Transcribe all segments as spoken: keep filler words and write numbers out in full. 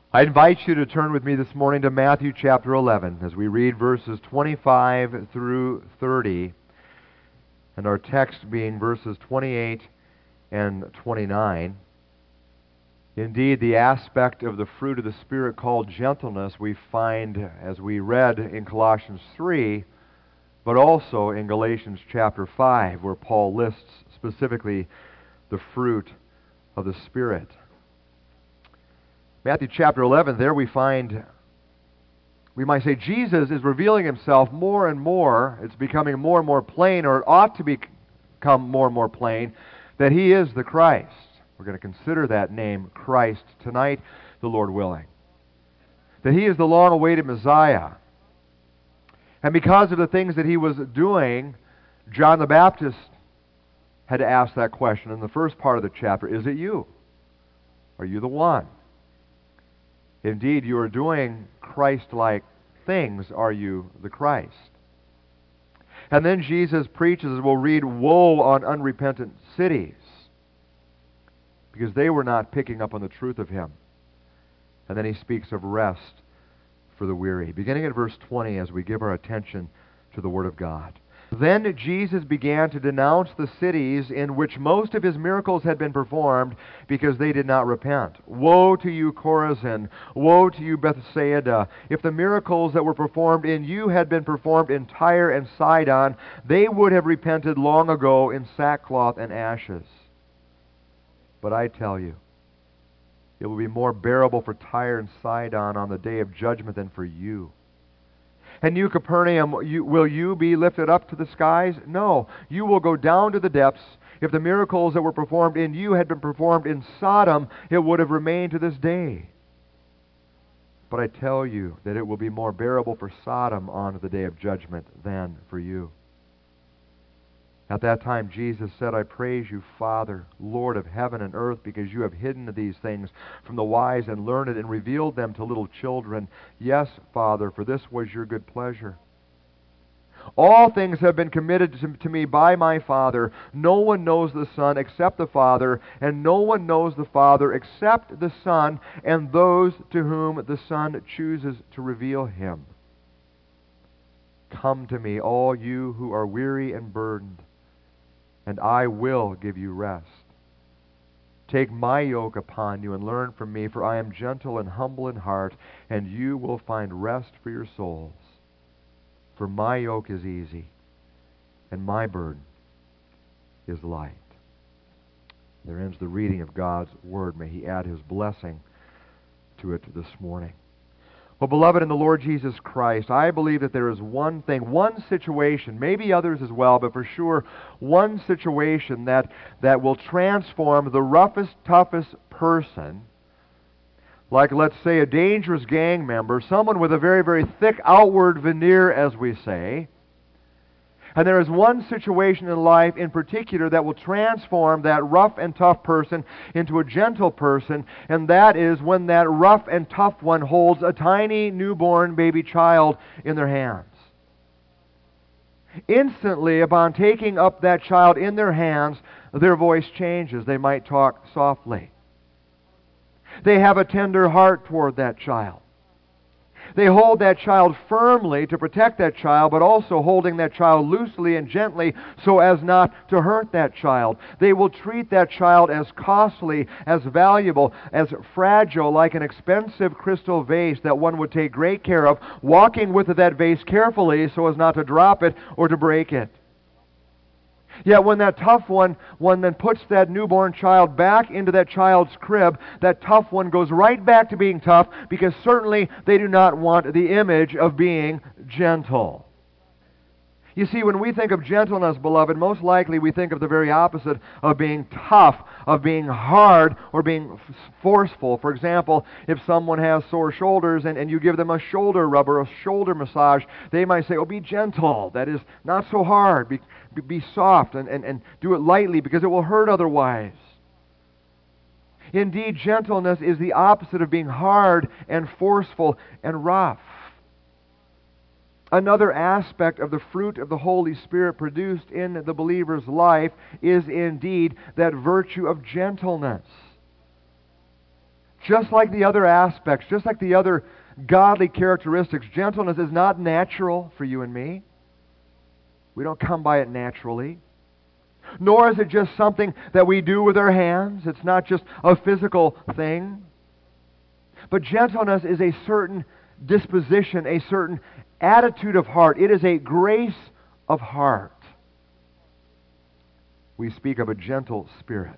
I invite you to turn with me this morning to Matthew chapter eleven as we read verses twenty-five through thirty, and our text being verses twenty-eight and twenty-nine. Indeed, the aspect of the fruit of the Spirit called gentleness we find as we read in Colossians three, but also in Galatians chapter five, where Paul lists specifically the fruit of the Spirit. Matthew chapter eleven, there we find, we might say, Jesus is revealing himself more and more. It's becoming more and more plain, or it ought to become more and more plain, that he is the Christ. We're going to consider that name Christ tonight, the Lord willing. That he is the long-awaited Messiah. And because of the things that he was doing, John the Baptist had to ask that question in the first part of the chapter. Is it you? Are you the one? Indeed, you are doing Christ-like things. Are you the Christ? And then Jesus preaches, as we'll read, woe on unrepentant cities, because they were not picking up on the truth of him. And then he speaks of rest for the weary. Beginning at verse twenty, as we give our attention to the Word of God. Then Jesus began to denounce the cities in which most of his miracles had been performed, because they did not repent. Woe to you, Chorazin! Woe to you, Bethsaida! If the miracles that were performed in you had been performed in Tyre and Sidon, they would have repented long ago in sackcloth and ashes. But I tell you, it will be more bearable for Tyre and Sidon on the day of judgment than for you. And you, Capernaum, you, will you be lifted up to the skies? No, you will go down to the depths. If the miracles that were performed in you had been performed in Sodom, it would have remained to this day. But I tell you that it will be more bearable for Sodom on the day of judgment than for you. At that time Jesus said, I praise you, Father, Lord of heaven and earth, because you have hidden these things from the wise and learned and revealed them to little children. Yes, Father, for this was your good pleasure. All things have been committed to, to me by my Father. No one knows the Son except the Father, and no one knows the Father except the Son, and those to whom the Son chooses to reveal him. Come to me, all you who are weary and burdened, and I will give you rest. Take my yoke upon you and learn from me, for I am gentle and humble in heart, and you will find rest for your souls. For my yoke is easy, and my burden is light. There ends the reading of God's Word. May He add His blessing to it this morning. Well, beloved in the Lord Jesus Christ, I believe that there is one thing, one situation, maybe others as well, but for sure one situation that, that will transform the roughest, toughest person, like, let's say, a dangerous gang member, someone with a very, very thick outward veneer, as we say. And there is one situation in life in particular that will transform that rough and tough person into a gentle person, and that is when that rough and tough one holds a tiny newborn baby child in their hands. Instantly, upon taking up that child in their hands, their voice changes. They might talk softly. They have a tender heart toward that child. They hold that child firmly to protect that child, but also holding that child loosely and gently so as not to hurt that child. They will treat that child as costly, as valuable, as fragile, like an expensive crystal vase that one would take great care of, walking with that vase carefully so as not to drop it or to break it. Yet when that tough one, one then puts that newborn child back into that child's crib, that tough one goes right back to being tough, because certainly they do not want the image of being gentle. You see, when we think of gentleness, beloved, most likely we think of the very opposite of being tough, of being hard, or being forceful. For example, if someone has sore shoulders and, and you give them a shoulder rub or a shoulder massage, they might say, oh, be gentle. That is, not so hard. Be, be soft and, and, and do it lightly, because it will hurt otherwise. Indeed, gentleness is the opposite of being hard and forceful and rough. Another aspect of the fruit of the Holy Spirit produced in the believer's life is indeed that virtue of gentleness. Just like the other aspects, just like the other godly characteristics, gentleness is not natural for you and me. We don't come by it naturally. Nor is it just something that we do with our hands. It's not just a physical thing. But gentleness is a certain disposition, a certain attitude of heart. It is a grace of heart. We speak of a gentle spirit.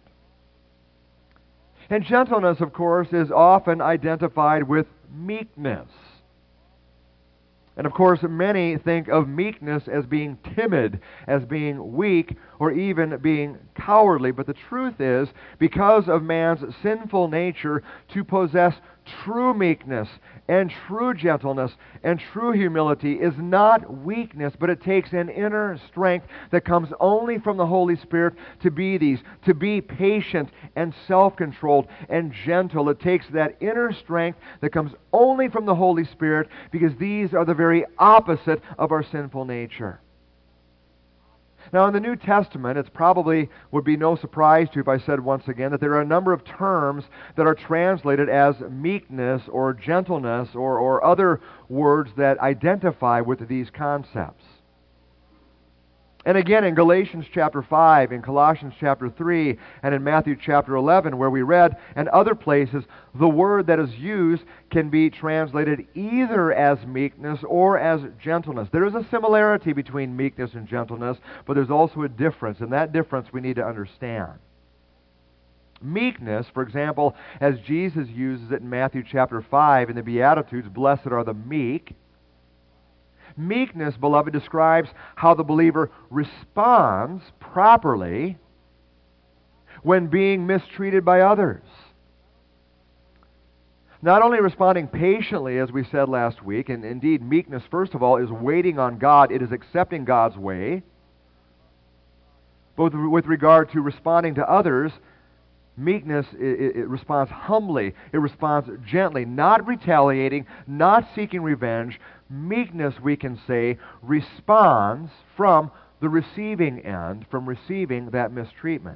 And gentleness, of course, is often identified with meekness. And of course, many think of meekness as being timid, as being weak, or even being cowardly. But the truth is, because of man's sinful nature, to possess true meekness and true gentleness and true humility is not weakness, but it takes an inner strength that comes only from the Holy Spirit to be these, to be patient and self-controlled and gentle. It takes that inner strength that comes only from the Holy Spirit, because these are the very opposite of our sinful nature. Now, in the New Testament, it probably would be no surprise to you if I said once again that there are a number of terms that are translated as meekness or gentleness or, or other words that identify with these concepts. And again, in Galatians chapter five, in Colossians chapter three, and in Matthew chapter eleven, where we read, and other places, the word that is used can be translated either as meekness or as gentleness. There is a similarity between meekness and gentleness, but there's also a difference, and that difference we need to understand. Meekness, for example, as Jesus uses it in Matthew chapter five in the Beatitudes, blessed are the meek. Meekness, beloved, describes how the believer responds properly when being mistreated by others. Not only responding patiently, as we said last week, and indeed meekness, first of all, is waiting on God. It is accepting God's way. But with regard to responding to others, meekness, it, it responds humbly. It responds gently, not retaliating, not seeking revenge. Meekness, we can say, responds from the receiving end, from receiving that mistreatment.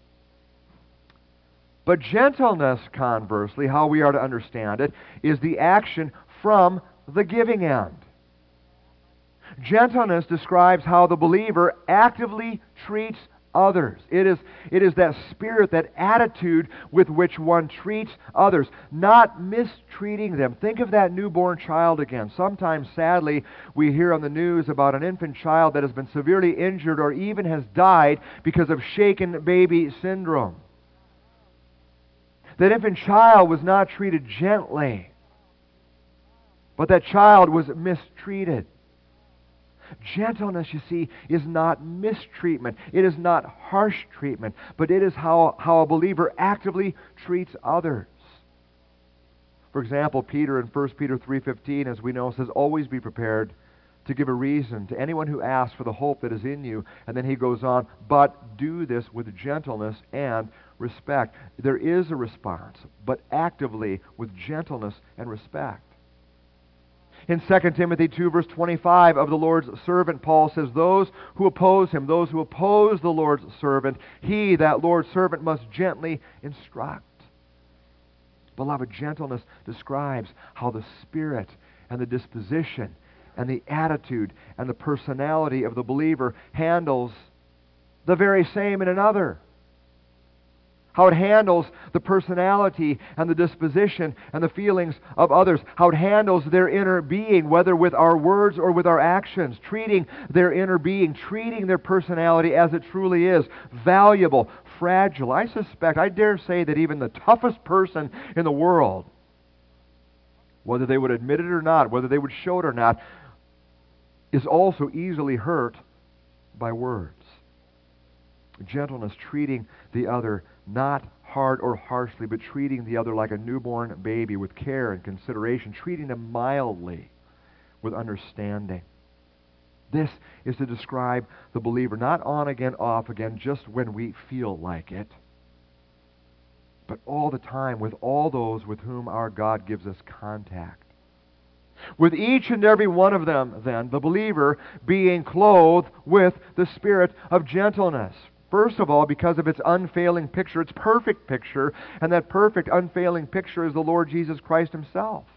But gentleness, conversely, how we are to understand it, is the action from the giving end. Gentleness describes how the believer actively treats others. It is, it is that spirit, that attitude with which one treats others, not mistreating them. Think of that newborn child again. Sometimes, sadly, we hear on the news about an infant child that has been severely injured or even has died because of shaken baby syndrome. That infant child was not treated gently, but that child was mistreated. Gentleness, you see, is not mistreatment. It is not harsh treatment, but it is how, how a believer actively treats others. For example, Peter in First Peter three fifteen, as we know, says, always be prepared to give a reason to anyone who asks for the hope that is in you. And then he goes on, but do this with gentleness and respect. There is a response, but actively with gentleness and respect. In Second Timothy two, verse twenty-five, of the Lord's servant, Paul says, those who oppose him, those who oppose the Lord's servant, he, that Lord's servant, must gently instruct. Beloved, gentleness describes how the spirit and the disposition and the attitude and the personality of the believer handles the very same in another. How it handles the personality and the disposition and the feelings of others. How it handles their inner being, whether with our words or with our actions. Treating their inner being, treating their personality as it truly is. Valuable, fragile. I suspect, I dare say that even the toughest person in the world, whether they would admit it or not, whether they would show it or not, is also easily hurt by words. Gentleness, treating the other not hard or harshly, but treating the other like a newborn baby with care and consideration, treating them mildly with understanding. This is to describe the believer, not on again, off again, just when we feel like it, but all the time with all those with whom our God gives us contact. With each and every one of them, then, the believer being clothed with the spirit of gentleness. First of all, because of its unfailing picture, its perfect picture, and that perfect, unfailing picture is the Lord Jesus Christ Himself.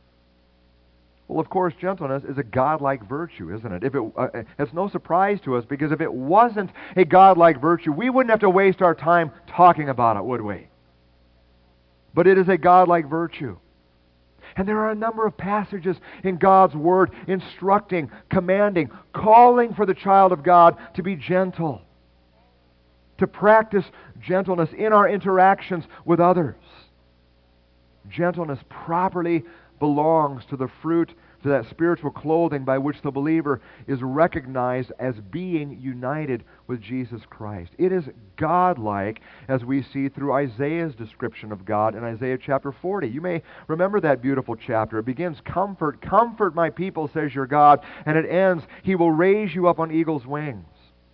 Well, of course, gentleness is a godlike virtue, isn't it? If it uh, it's no surprise to us, because if it wasn't a godlike virtue, we wouldn't have to waste our time talking about it, would we? But it is a godlike virtue. And there are a number of passages in God's Word instructing, commanding, calling for the child of God to be gentle, to practice gentleness in our interactions with others. Gentleness properly belongs to the fruit, to that spiritual clothing by which the believer is recognized as being united with Jesus Christ. It is godlike, as we see through Isaiah's description of God in Isaiah chapter forty. You may remember that beautiful chapter. It begins, "Comfort, comfort my people, says your God," and it ends, "He will raise you up on eagle's wings."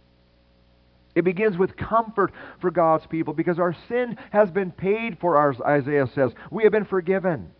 It begins with comfort for God's people because our sin has been paid for, as Isaiah says. We have been forgiven.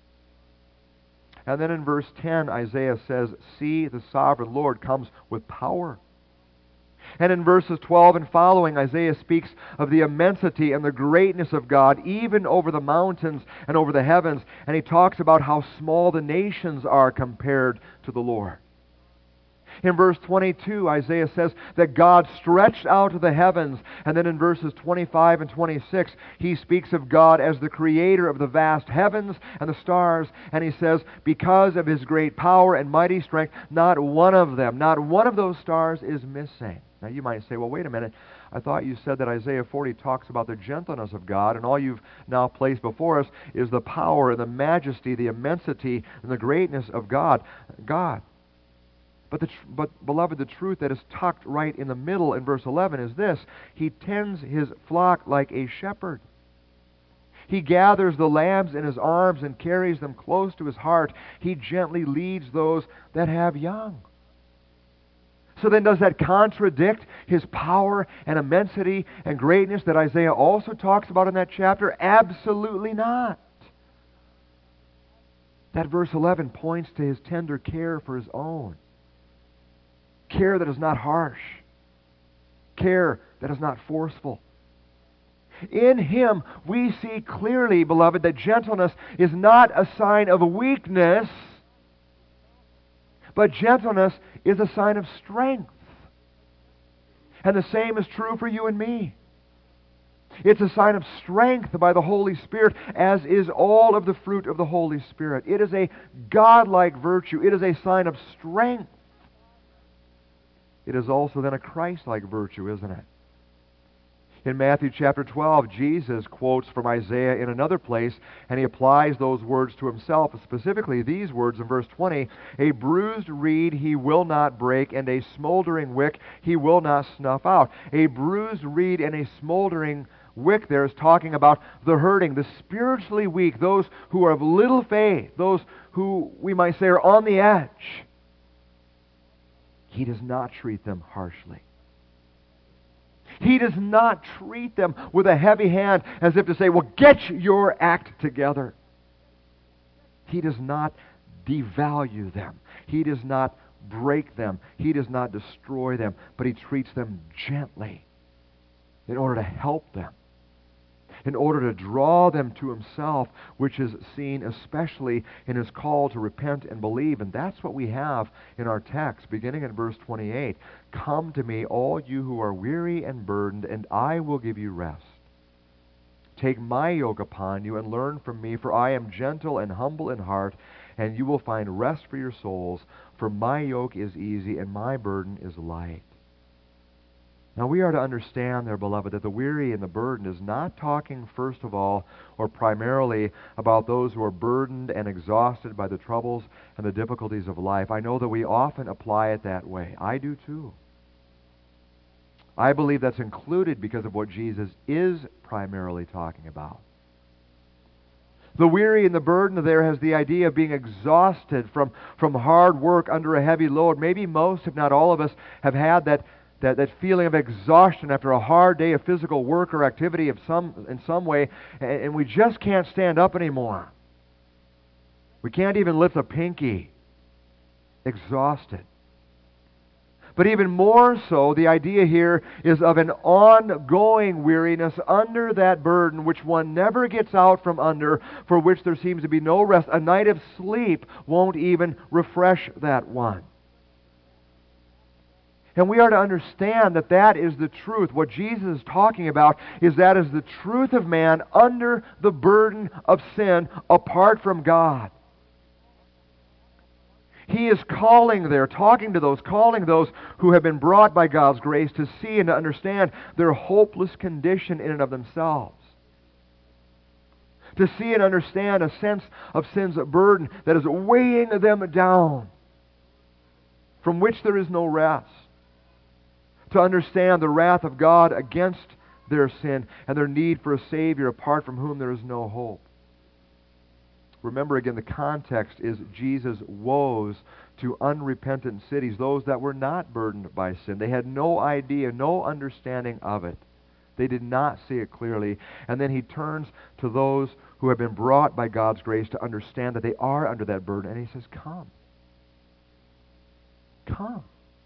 And then in verse ten, Isaiah says, "See, the sovereign Lord comes with power." And in verses twelve and following, Isaiah speaks of the immensity and the greatness of God, even over the mountains and over the heavens. And he talks about how small the nations are compared to the Lord. In verse twenty-two, Isaiah says that God stretched out to the heavens. And then in verses twenty-five and twenty-six, he speaks of God as the creator of the vast heavens and the stars. And he says, because of His great power and mighty strength, not one of them, not one of those stars is missing. Now you might say, well, wait a minute. I thought you said that Isaiah forty talks about the gentleness of God, and all you've now placed before us is the power and the majesty, the immensity and the greatness of God. God. But, the, but, beloved, the truth that is tucked right in the middle in verse eleven is this. He tends His flock like a shepherd. He gathers the lambs in His arms and carries them close to His heart. He gently leads those that have young. So then, does that contradict His power and immensity and greatness that Isaiah also talks about in that chapter? Absolutely not. That verse eleven points to His tender care for His own. Care that is not harsh. Care that is not forceful. In Him, we see clearly, beloved, that gentleness is not a sign of weakness, but gentleness is a sign of strength. And the same is true for you and me. It's a sign of strength by the Holy Spirit, as is all of the fruit of the Holy Spirit. It is a godlike virtue. It is a sign of strength. It is also then a Christ-like virtue, isn't it? In Matthew chapter twelve, Jesus quotes from Isaiah in another place, and He applies those words to Himself, specifically these words in verse twenty, "A bruised reed He will not break, and a smoldering wick He will not snuff out." A bruised reed and a smoldering wick there is talking about the hurting, the spiritually weak, those who are of little faith, those who we might say are on the edge. He does not treat them harshly. He does not treat them with a heavy hand as if to say, well, get your act together. He does not devalue them. He does not break them. He does not destroy them, but He treats them gently in order to help them, in order to draw them to Himself, which is seen especially in His call to repent and believe. And that's what we have in our text, beginning in verse twenty-eight. "Come to me, all you who are weary and burdened, and I will give you rest. Take my yoke upon you and learn from me, for I am gentle and humble in heart, and you will find rest for your souls. For my yoke is easy and my burden is light." Now we are to understand there, beloved, that the weary and the burdened is not talking first of all or primarily about those who are burdened and exhausted by the troubles and the difficulties of life. I know that we often apply it that way. I do too. I believe that's included because of what Jesus is primarily talking about. The weary and the burdened there has the idea of being exhausted from, from hard work under a heavy load. Maybe most, if not all of us, have had that That, that feeling of exhaustion after a hard day of physical work or activity of some, in some way, and, and we just can't stand up anymore. We can't even lift a pinky. Exhausted. But even more so, the idea here is of an ongoing weariness under that burden which one never gets out from under, for which there seems to be no rest. A night of sleep won't even refresh that one. And we are to understand that that is the truth. What Jesus is talking about is that is the truth of man under the burden of sin apart from God. He is calling there, talking to those, calling those who have been brought by God's grace to see and to understand their hopeless condition in and of themselves. To see and understand a sense of sin's burden that is weighing them down, from which there is no rest. To understand the wrath of God against their sin and their need for a Savior apart from whom there is no hope. Remember again, the context is Jesus' woes to unrepentant cities, those that were not burdened by sin. They had no idea, no understanding of it. They did not see it clearly. And then he turns to those who have been brought by God's grace to understand that they are under that burden. And he says, come. Come.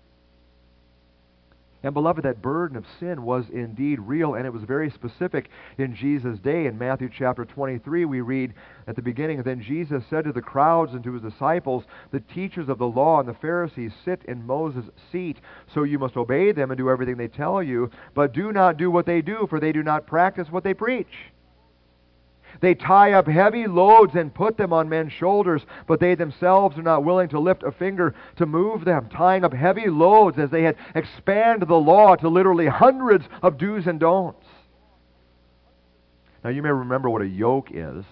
And beloved, that burden of sin was indeed real, and it was very specific in Jesus' day. In Matthew chapter twenty-three, we read at the beginning, Then Jesus said to the crowds and to his disciples, The teachers of the law and the Pharisees sit in Moses' seat, so you must obey them and do everything they tell you, but do not do what they do, for they do not practice what they preach. They tie up heavy loads and put them on men's shoulders, but they themselves are not willing to lift a finger to move them, tying up heavy loads as they had expanded the law to literally hundreds of do's and don'ts. Now you may remember what a yoke is.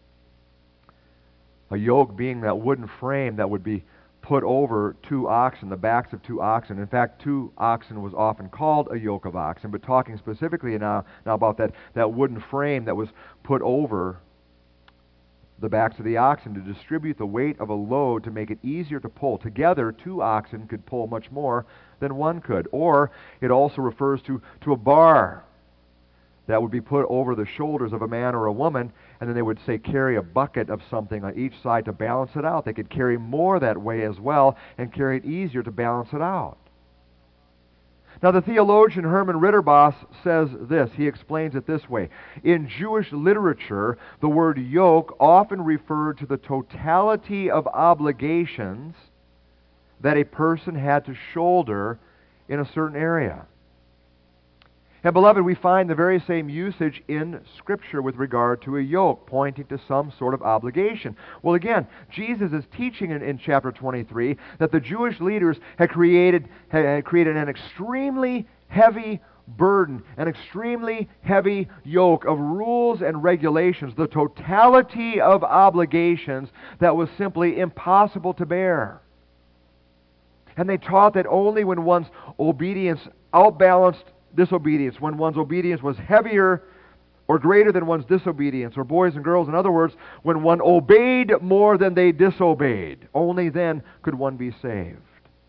A yoke being that wooden frame that would be put over two oxen, the backs of two oxen. In fact, two oxen was often called a yoke of oxen, but talking specifically now, now about that, that wooden frame that was put over the backs of the oxen to distribute the weight of a load to make it easier to pull. Together, two oxen could pull much more than one could. Or it also refers to, to a bar that would be put over the shoulders of a man or a woman, and then they would, say, carry a bucket of something on each side to balance it out. They could carry more that way as well and carry it easier to balance it out. Now, the theologian Herman Ritterboss says this. He explains it this way. In Jewish literature, the word yoke often referred to the totality of obligations that a person had to shoulder in a certain area. And beloved, we find the very same usage in Scripture with regard to a yoke, pointing to some sort of obligation. Well, again, Jesus is teaching in, in chapter twenty-three that the Jewish leaders had created, had created an extremely heavy burden, an extremely heavy yoke of rules and regulations, the totality of obligations that was simply impossible to bear. And they taught that only when one's obedience outbalanced disobedience, when one's obedience was heavier or greater than one's disobedience, or boys and girls, in other words, when one obeyed more than they disobeyed, only then could one be saved.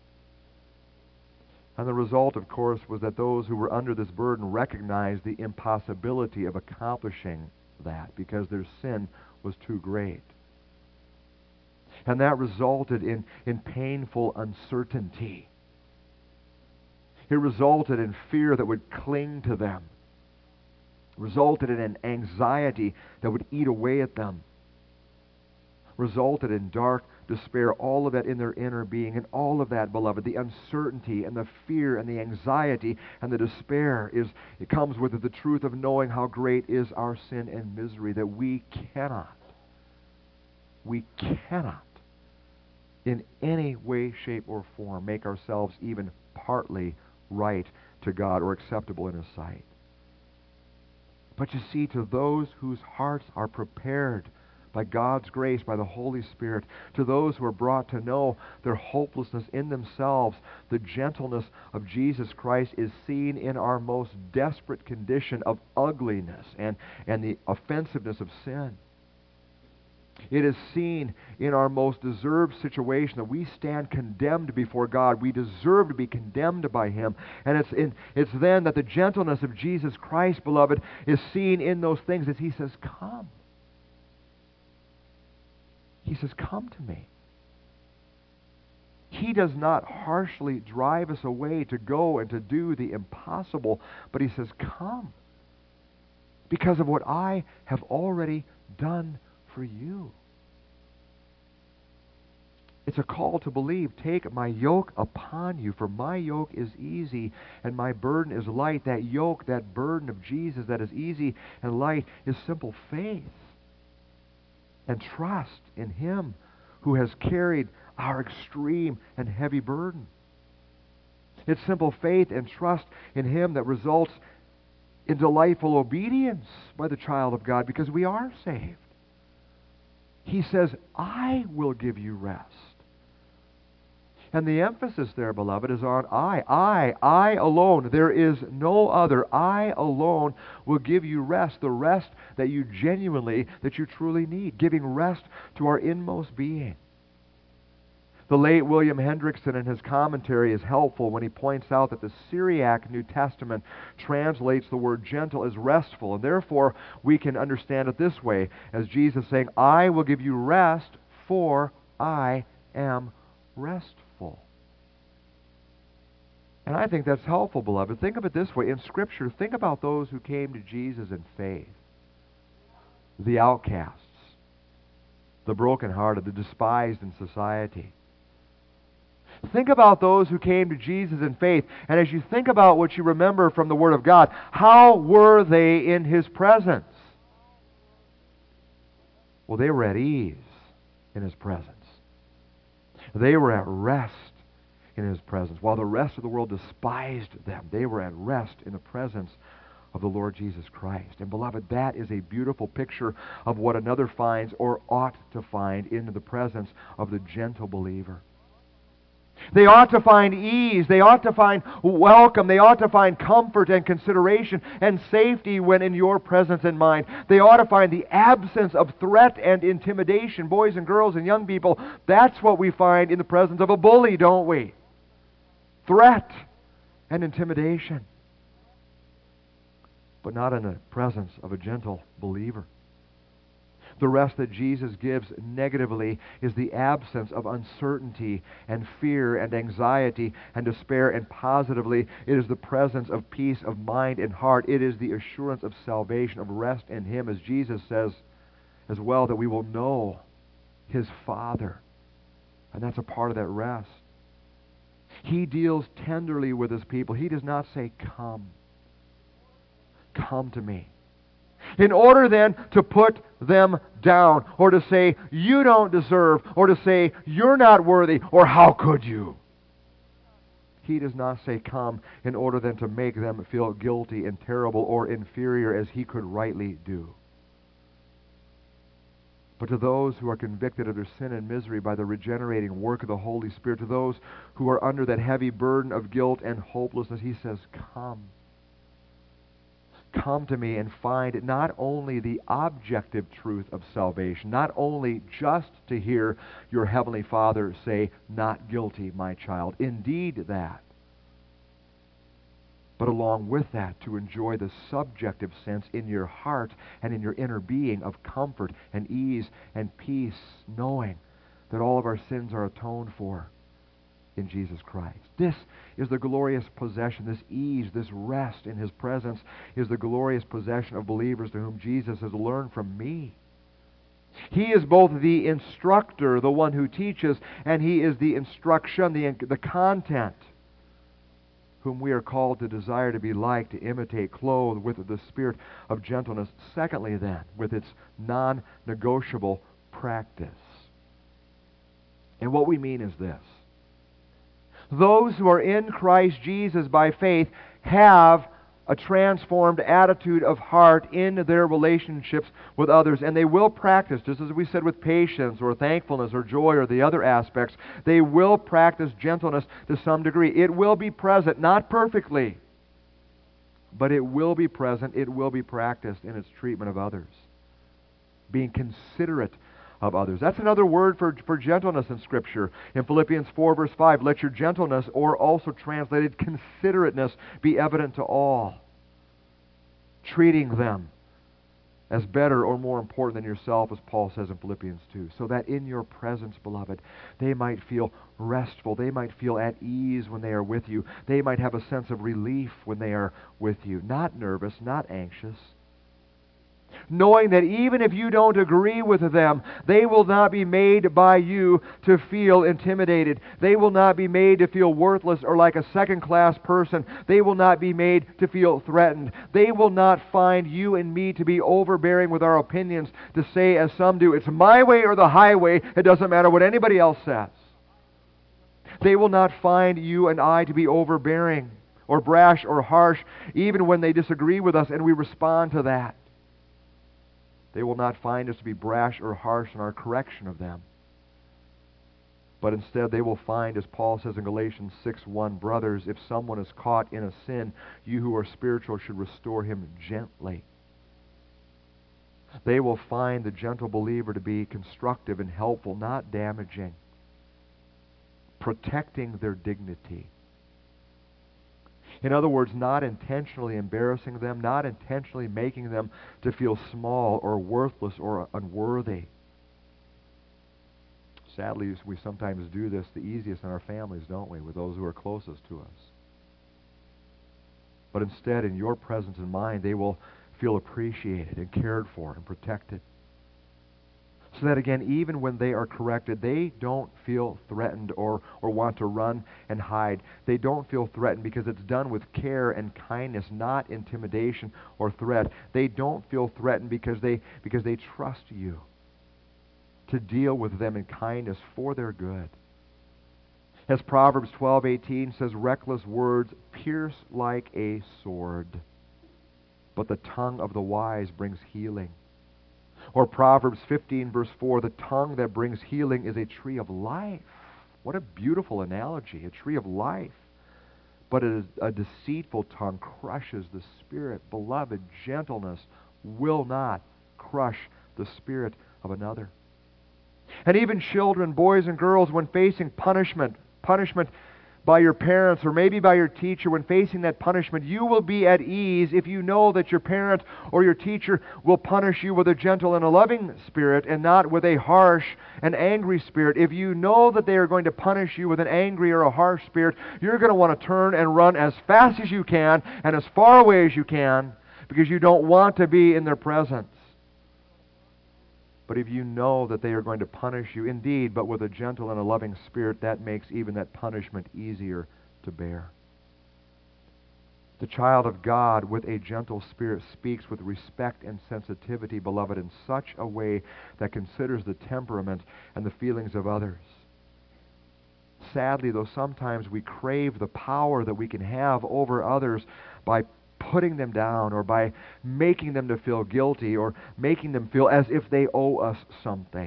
And the result, of course, was that those who were under this burden recognized the impossibility of accomplishing that because their sin was too great. And that resulted in, in painful uncertainty. It resulted in fear that would cling to them. It resulted in an anxiety that would eat away at them. It resulted in dark despair, all of that in their inner being. And all of that, beloved, the uncertainty and the fear and the anxiety and the despair, is it comes with it the truth of knowing how great is our sin and misery, that we cannot, we cannot in any way, shape, or form make ourselves even partly right to God or acceptable in His sight. But you see, to those whose hearts are prepared by God's grace, by the Holy Spirit, to those who are brought to know their hopelessness in themselves, the gentleness of Jesus Christ is seen in our most desperate condition of ugliness and, and the offensiveness of sin. It is seen in our most deserved situation that we stand condemned before God. We deserve to be condemned by Him. And it's, in, it's then that the gentleness of Jesus Christ, beloved, is seen in those things as He says, come. He says, come to me. He does not harshly drive us away to go and to do the impossible, but He says, come, because of what I have already done for you. It's a call to believe. Take my yoke upon you, for my yoke is easy and my burden is light. That yoke, that burden of Jesus that is easy and light is simple faith and trust in Him who has carried our extreme and heavy burden. It's simple faith and trust in Him that results in delightful obedience by the child of God because we are saved. He says, I will give you rest. And the emphasis there, beloved, is on I. I, I alone. There is no other. I alone will give you rest, the rest that you genuinely, that you truly need, giving rest to our inmost being. The late William Hendrickson in his commentary is helpful when he points out that the Syriac New Testament translates the word gentle as restful, and therefore we can understand it this way, as Jesus saying, I will give you rest, for I am restful. And I think that's helpful, beloved. Think of it this way. In Scripture, think about those who came to Jesus in faith. The outcasts, the brokenhearted, the despised in society. Think about those who came to Jesus in faith. And as you think about what you remember from the Word of God, how were they in His presence? Well, they were at ease in His presence. They were at rest in His presence. While the rest of the world despised them, they were at rest in the presence of the Lord Jesus Christ. And beloved, that is a beautiful picture of what another finds or ought to find in the presence of the gentle believer. They ought to find ease. They ought to find welcome. They ought to find comfort and consideration and safety when in your presence and mine. They ought to find the absence of threat and intimidation. Boys and girls and young people, that's what we find in the presence of a bully, don't we? Threat and intimidation. But not in the presence of a gentle believer. The rest that Jesus gives negatively is the absence of uncertainty and fear and anxiety and despair, and positively it is the presence of peace of mind and heart. It is the assurance of salvation, of rest in Him, as Jesus says as well, that we will know His Father. And that's a part of that rest. He deals tenderly with His people. He does not say, come. Come to me. In order then to put them down, or to say, you don't deserve, or to say, you're not worthy, or how could you? He does not say, come, in order then to make them feel guilty and terrible or inferior as He could rightly do. But to those who are convicted of their sin and misery by the regenerating work of the Holy Spirit, to those who are under that heavy burden of guilt and hopelessness, He says, come. Come to me and find not only the objective truth of salvation, not only just to hear your Heavenly Father say, not guilty, my child, indeed that, but along with that, to enjoy the subjective sense in your heart and in your inner being of comfort and ease and peace, knowing that all of our sins are atoned for in Jesus Christ. This is the glorious possession, this ease, this rest in His presence is the glorious possession of believers to whom Jesus has learned from me. He is both the instructor, the one who teaches, and He is the instruction, the, the content, whom we are called to desire to be like, to imitate, clothed with the spirit of gentleness. Secondly then, with its non-negotiable practice. And what we mean is this. Those who are in Christ Jesus by faith have a transformed attitude of heart in their relationships with others, and they will practice, just as we said with patience or thankfulness or joy or the other aspects, they will practice gentleness to some degree. It will be present, not perfectly, but it will be present, it will be practiced in its treatment of others. Being considerate of others. That's another word for, for gentleness in Scripture. In Philippians four, verse five, let your gentleness, or also translated considerateness, be evident to all. Treating them as better or more important than yourself, as Paul says in Philippians two, so that in your presence, beloved, they might feel restful. They might feel at ease when they are with you. They might have a sense of relief when they are with you. Not nervous, not anxious. Knowing that even if you don't agree with them, they will not be made by you to feel intimidated. They will not be made to feel worthless or like a second-class person. They will not be made to feel threatened. They will not find you and me to be overbearing with our opinions, to say, as some do, it's my way or the highway. It doesn't matter what anybody else says. They will not find you and I to be overbearing or brash or harsh, even when they disagree with us and we respond to that. They will not find us to be brash or harsh in our correction of them. But instead they will find, as Paul says in Galatians six one, brothers, if someone is caught in a sin, you who are spiritual should restore him gently. They will find the gentle believer to be constructive and helpful, not damaging, protecting their dignity. In other words, not intentionally embarrassing them, not intentionally making them to feel small or worthless or unworthy. Sadly, we sometimes do this the easiest in our families, don't we, with those who are closest to us. But instead, in your presence and mine, they will feel appreciated and cared for and protected. So that, again, even when they are corrected, they don't feel threatened or, or want to run and hide. They don't feel threatened because it's done with care and kindness, not intimidation or threat. They don't feel threatened because they, because they trust you to deal with them in kindness for their good. As Proverbs twelve eighteen says, reckless words pierce like a sword, but the tongue of the wise brings healing. Or Proverbs fifteen verse four, the tongue that brings healing is a tree of life. What a beautiful analogy, a tree of life. But a, a deceitful tongue crushes the spirit. Beloved, gentleness will not crush the spirit of another. And even children, boys and girls, when facing punishment, punishment by your parents or maybe by your teacher, when facing that punishment, you will be at ease if you know that your parent or your teacher will punish you with a gentle and a loving spirit and not with a harsh and angry spirit. If you know that they are going to punish you with an angry or a harsh spirit, you're going to want to turn and run as fast as you can and as far away as you can because you don't want to be in their presence. But if you know that they are going to punish you, indeed, but with a gentle and a loving spirit, that makes even that punishment easier to bear. The child of God with a gentle spirit speaks with respect and sensitivity, beloved, in such a way that considers the temperament and the feelings of others. Sadly, though, sometimes we crave the power that we can have over others by putting them down or by making them to feel guilty or making them feel as if they owe us something.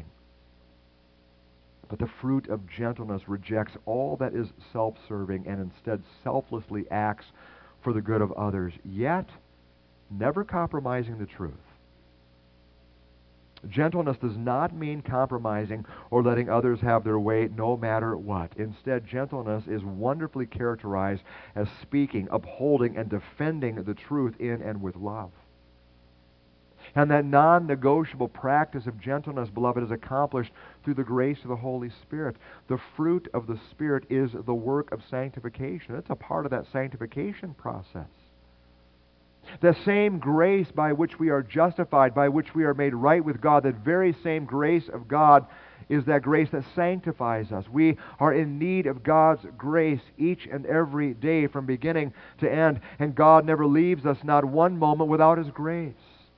But the fruit of gentleness rejects all that is self-serving and instead selflessly acts for the good of others, yet never compromising the truth. Gentleness does not mean compromising or letting others have their way no matter what. Instead, gentleness is wonderfully characterized as speaking, upholding, and defending the truth in and with love. And that non-negotiable practice of gentleness, beloved, is accomplished through the grace of the Holy Spirit. The fruit of the Spirit is the work of sanctification. It's a part of that sanctification process. The same grace by which we are justified, by which we are made right with God, that very same grace of God is that grace that sanctifies us. We are in need of God's grace each and every day from beginning to end, and God never leaves us not one moment without His grace.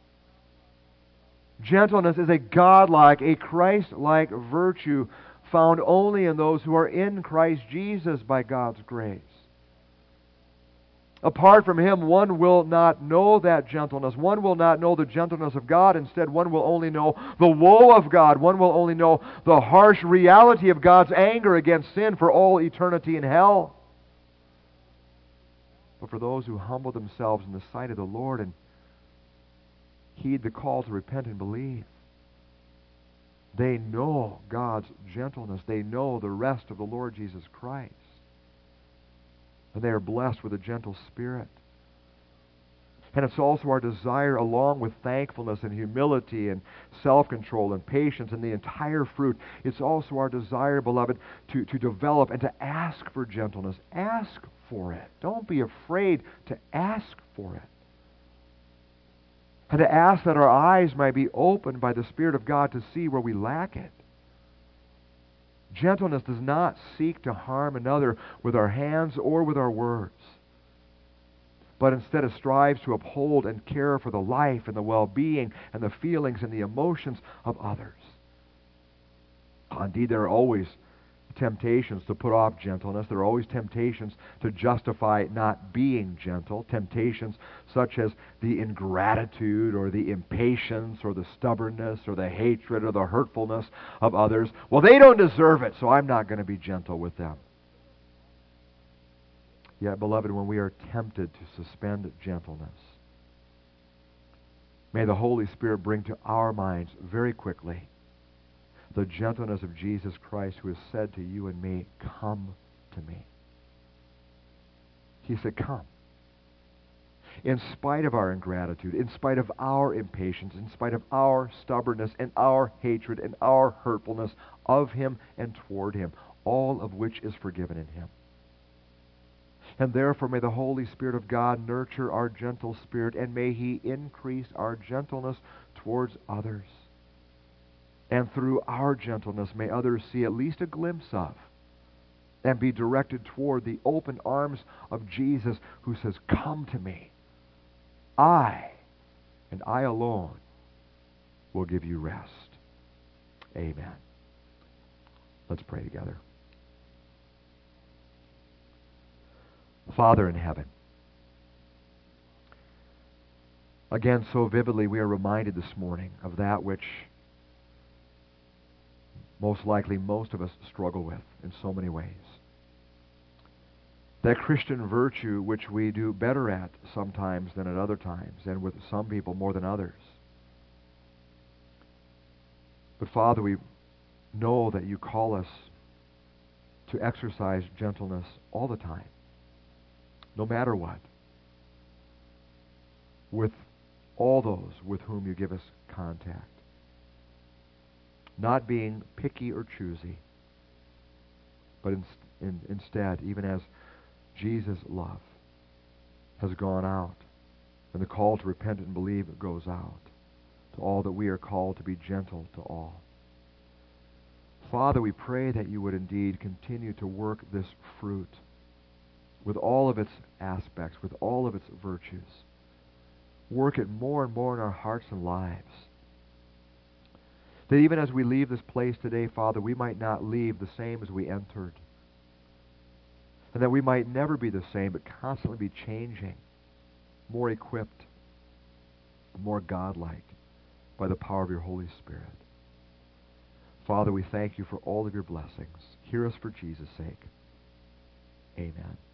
Gentleness is a godlike, a Christ-like virtue found only in those who are in Christ Jesus by God's grace. Apart from Him, one will not know that gentleness. One will not know the gentleness of God. Instead, one will only know the woe of God. One will only know the harsh reality of God's anger against sin for all eternity in hell. But for those who humble themselves in the sight of the Lord and heed the call to repent and believe, they know God's gentleness. They know the rest of the Lord Jesus Christ. And they are blessed with a gentle spirit. And it's also our desire, along with thankfulness and humility and self-control and patience and the entire fruit, it's also our desire, beloved, to, to develop and to ask for gentleness. Ask for it. Don't be afraid to ask for it. And to ask that our eyes might be opened by the Spirit of God to see where we lack it. Gentleness does not seek to harm another with our hands or with our words, but instead it strives to uphold and care for the life and the well-being and the feelings and the emotions of others. Indeed, there are always temptations to put off gentleness. There are always temptations to justify not being gentle. Temptations such as the ingratitude or the impatience or the stubbornness or the hatred or the hurtfulness of others. Well, they don't deserve it, so I'm not going to be gentle with them. Yet, beloved, when we are tempted to suspend gentleness, may the Holy Spirit bring to our minds very quickly the gentleness of Jesus Christ, who has said to you and me, "Come to me." He said, "Come." In spite of our ingratitude, in spite of our impatience, in spite of our stubbornness and our hatred and our hurtfulness of Him and toward Him, all of which is forgiven in Him. And therefore may the Holy Spirit of God nurture our gentle spirit, and may He increase our gentleness towards others. And through our gentleness may others see at least a glimpse of and be directed toward the open arms of Jesus, who says, "Come to me. I, and I alone, will give you rest." Amen. Let's pray together. Father in heaven, again, so vividly we are reminded this morning of that which most likely most of us struggle with in so many ways. That Christian virtue which we do better at sometimes than at other times, and with some people more than others. But Father, we know that you call us to exercise gentleness all the time, no matter what, with all those with whom you give us contact. Not being picky or choosy, but in, in, instead, even as Jesus' love has gone out, and the call to repent and believe goes out to all, that we are called to be gentle to all. Father, we pray that you would indeed continue to work this fruit with all of its aspects, with all of its virtues. Work it more and more in our hearts and lives. That even as we leave this place today, Father, we might not leave the same as we entered. And that we might never be the same, but constantly be changing, more equipped, more godlike by the power of your Holy Spirit. Father, we thank you for all of your blessings. Hear us for Jesus' sake. Amen.